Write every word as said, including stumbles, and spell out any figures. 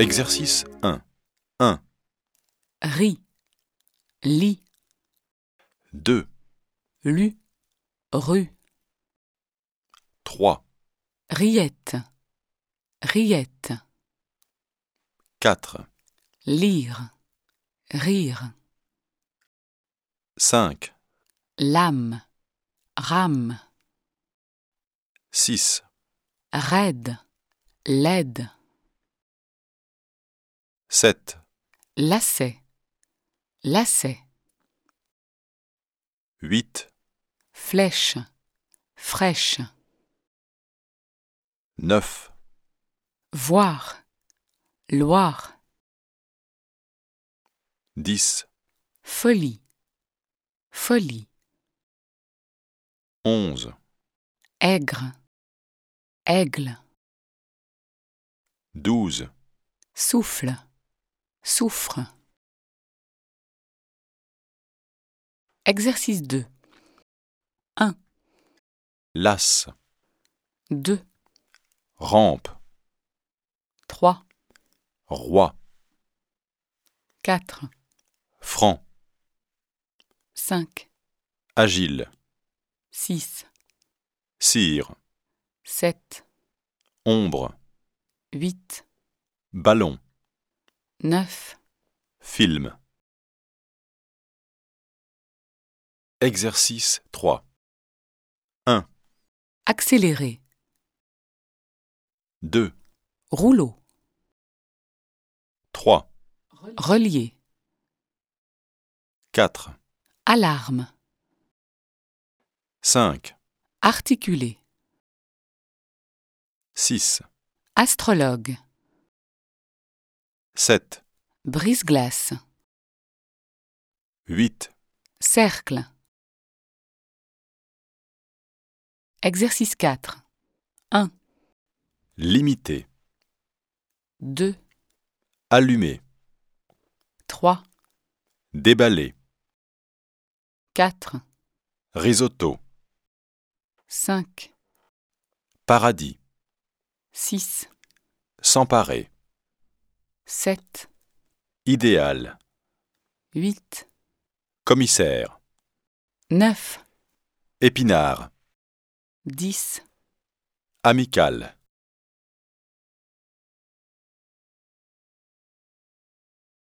Exercice un. un. Ri, lit, deux. lu, rue, trois. riette, riette, quatre. lire, rire, cinq. lame, rame, six. raide, laide, sept. lacet, lacet, huit. flèche, fraîche, neuf. voir, loire, dix. folie, folie, onze. aigre, aigle, douze. souffle, souffre. Exercice deux. un, Las. deux, Rampe. trois, Roi. quatre, Franc. cinq, Agile. six, Cire. sept, Ombre. huit, Ballon. neuf. Film. Exercice trois. un. Accélérer, deux. rouleau, trois. relier, quatre. alarme, cinq. articuler, six. astrologue, sept. brise-glace, huit. cercle. Exercice quatre. un, Limité. deux, Allumé. trois, Déballé. quatre, Risotto. cinq, Paradis. six, S'emparer. sept, Idéal. huit, Commissaire. neuf, Épinard. dix. Amical.